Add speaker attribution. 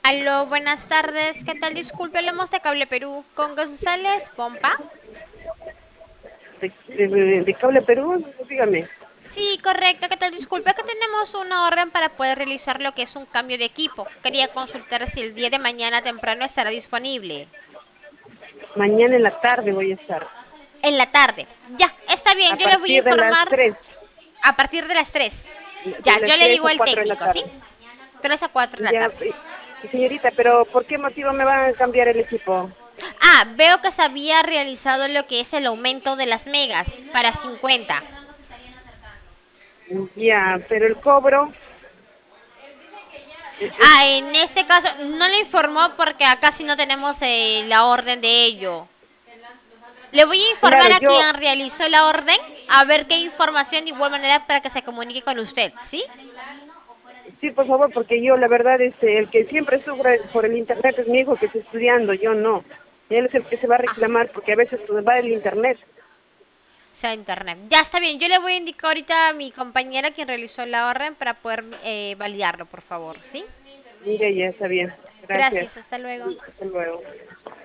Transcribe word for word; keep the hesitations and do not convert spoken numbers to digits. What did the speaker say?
Speaker 1: Aló, buenas tardes. ¿Qué tal? Disculpe, hablamos de Cable Perú con González Pompa.
Speaker 2: de, de- de Cable Perú, dígame.
Speaker 1: Sí, correcto. ¿Qué tal? Disculpe que tenemos una orden para poder realizar lo que es un cambio de equipo. Quería consultar si el día de mañana temprano estará disponible.
Speaker 2: Mañana en la tarde voy a estar,
Speaker 1: En la tarde. Ya, está
Speaker 2: a
Speaker 1: bien. Yo le voy a
Speaker 2: partir de las
Speaker 1: informar
Speaker 2: tres,
Speaker 1: a partir de las tres.
Speaker 2: de
Speaker 1: Ya,
Speaker 2: las
Speaker 1: yo le
Speaker 2: tres
Speaker 1: digo
Speaker 2: a
Speaker 1: al
Speaker 2: cuatro de la
Speaker 1: técnico, ¿sí?
Speaker 2: tarde.
Speaker 1: Tres a cuatro de la
Speaker 2: Ya,
Speaker 1: tarde.
Speaker 2: eh, señorita, pero ¿por qué motivo me van a cambiar el equipo?
Speaker 1: Ah, veo que se había realizado lo que es el aumento de las megas para cincuenta.
Speaker 2: Ya, pero el cobro, es, es-
Speaker 1: Ah, en este caso no le informó porque acá sí no tenemos eh, la orden de ello. Le voy a
Speaker 2: claro,
Speaker 1: informar a
Speaker 2: yo,
Speaker 1: quien realizó la orden a ver qué información de igual manera para que se comunique con usted, ¿sí?
Speaker 2: sí, por favor, porque yo la verdad, este, el que siempre sufre por el internet es mi hijo que está estudiando, yo no. Él es el que se va a
Speaker 1: Ah,
Speaker 2: reclamar porque a veces pues, va el internet.
Speaker 1: sea internet. Ya está bien, yo le voy a indicar ahorita a mi compañera quien realizó la orden para poder eh, validarlo, por favor, ¿sí?
Speaker 2: Ya, ya, está bien. Gracias.
Speaker 1: Gracias, hasta luego.
Speaker 2: Hasta luego.